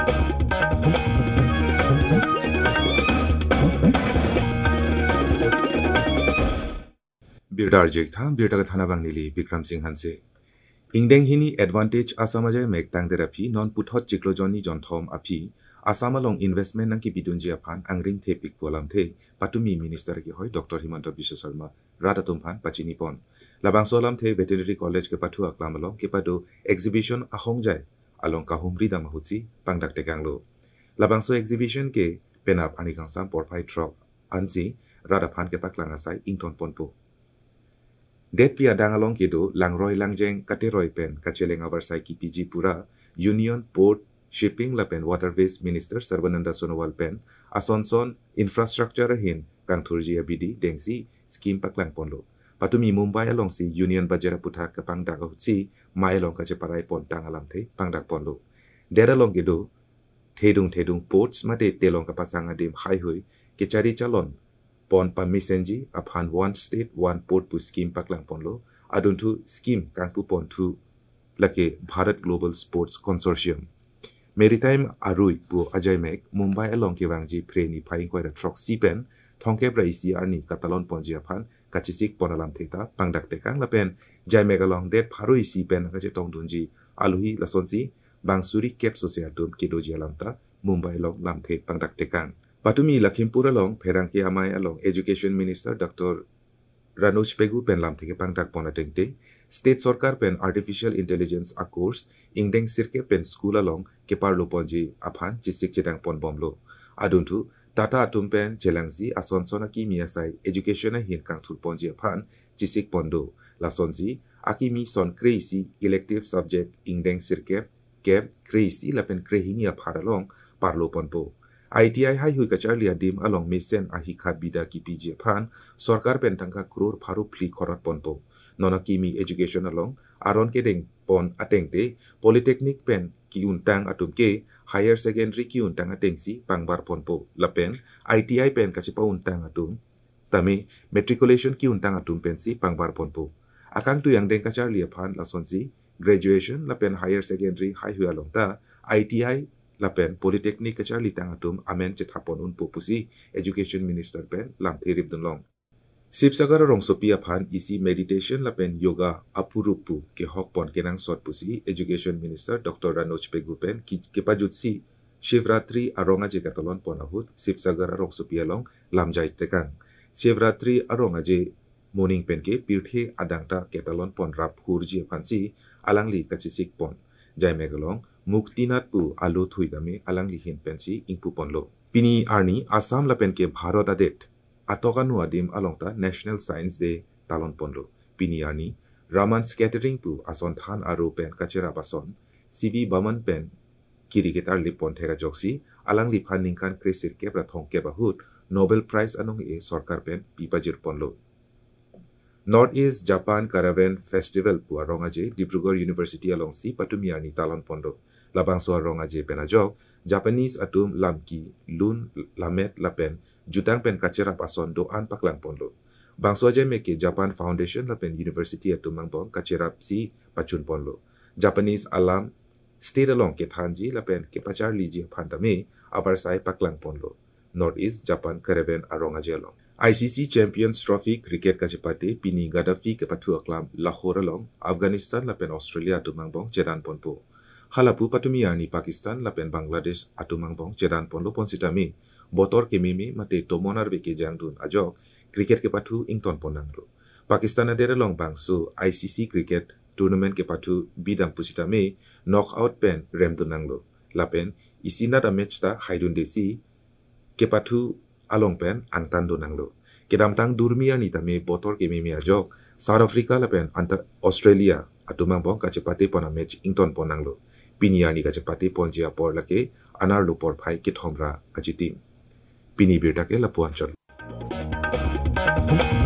बिरदार जेक था बिरदार थाना बांगनीली विक्रम सिंह हंसे इंगदेंग हिनी एडवांटेज आसामाजे मेक तांगदेराफी नॉन पुथot चिक्लोजनी जॉनथॉम अफी आसामालों इन्वेस्टमेंट नंकी बिदुंजी अफान अंग्रिंग थे पिक पोलाम थे पाटुमी मिनिस्टर के होय डॉक्टर हिमंत बिश्व शर्मा राधा तुमफान पचिनी पॉन लबांगसोलाम थे वेटरनरी कॉलेज के पठु अक्लामलों के पदो एग्जीबिशन अहोंग जाय अलों काहुमरी दामहुची पांगदाक टेकांगलो लबांगसो एग्जीबिशन के पेनाप अनिकांसाम पोरफाई ट्रॉक अंसी राधा फान के पकलांगा साई इंगटोन पोनपो Det pia dangalong kedo langroy langjeng kateroy pen kacheleng abarsai ki PG pura Union Port Shipping lapen Waterways Minister Sarbananda Sonowal pen Asonson Infrastructure hin kangthurji abidi dengsi scheme paklang ponlo patumi Mumbai along si Union Bajara putha kapang daga hutsi mai along kache parai pon tangalam the pangdak ponlo dera long kedo thedung ports mate telong kapasanga dim highway kechari chalon pon pamisenji upon one state one port pu scheme paklang ponlo aduntu scheme kangpu pon tu lake Bharat Global Sports Consortium maritime arui pu ajay mek Mumbai along ke wangji preni phaing koi ra truck sipen thongke braisi arni katalon ponji aphan kachisik ponalam theta pangdak tekang lapen jai mek along det pharoi sipen kache tongdunji aluhi lasonji bangsuri kep sociatum kidoji alamta Mumbai long lamthe pangdak tekang Patumi Lakhimpur along Pherangki Amai along Education Minister Dr. Ranuj Pegu pen lam theke pangdak ponateng te State Sarkar pen Artificial Intelligence a course ingdeng sirke pen school along keparlo ponji aphan chisik chedang pon bomlo aduntu Tata atum pen jelangzi asonsona ki miasai education a hin kangthul ponji aphan chisik pondo lasonzi akimi son crazy elective subject ingdeng sirke kep crazy lapen krehini apharalong parlo ponpo ITI hai hui kacharlia dim along mesen ahi khat bida ki PG phan sarkar pen tangka crore pharu phli khorat ponpo nona kimi education along aron ke deng pon atengte polytechnic pen ki untang atum ke higher secondary ki untang atengsi pangbar ponpo lapen ITI pen kachipa untang atum tame matriculation ki untang atum pensi pangbar ponpo akang tu yang deng kacharlia phan lasonsi graduation lapen higher secondary hai hui along ta ITI lapen polytechnic kacharli tangatum amen chethapon un popusi education minister pen lamthirip dunlong sipsagar rong sopia phan isi meditation lapen yoga apurupu ke hokpon kenang sot pusi education minister Dr. Ranuj Pegu pen ki pajutsi shivratri aronga je katalon ponahut sipsagar rong sopia long lamjai tekang shivratri aronga je morning pen ke pirthe adangta ketalon pon rap hurji phansi alangli kachisik pon jai megalong Muktinat pu alu thui dame alang lihin pensi ingpu ponlo pini arni Assam lapen ke Bharat adet atokanu adim alongta National Science Day talon ponlo pini arni Raman scattering pu ason than aro pen kachera bason CV Baman pen kiriketar lipon thera joksi alang liphan ningkan kresir ke prathong ke bahut Nobel Prize anong e sarkar pen pipajir ponlo Northeast Japan Caravan Festival pu arongaje Dibrugarh University along si patumiani talon pondo labang so arongaje penajok Japanese atum lamki lun lamet lapen jutang pen kachera pason do an paklang pondo bangso aje meke Japan Foundation lapen University atum mangbong kachera si pachun ponlo Japanese alam state along ke thanji lapen ke pachar liji phandame avarsai paklang ponlo Northeast Japan Caravan arongaje along ICC Champions Trophy Cricket kachipate pini Gaddafi ke patu aklam Lahore along Afghanistan lapen Australia atumangbong cheran ponpo halapu patumiani Pakistan lapen Bangladesh atumangbong cheran ponlo ponsitami botor ke mimi mate tomonar beke jangdun ajok cricket ke patu ington ponangro Pakistan adere long bangsu ICC Cricket Tournament ke patu bidang pusitami knockout pen remdunanglo lapen isina da match ta haidun desi ke patu along pen angtan donanglo kedamtang durmia ni tame botor ke mimi ajok South Africa lapen antar Australia atumang kachepate pona match ington ponanglo piniani kachepate ponjia por lake anar lupor phai ke thomra ajitim pini beta ke lapuan chol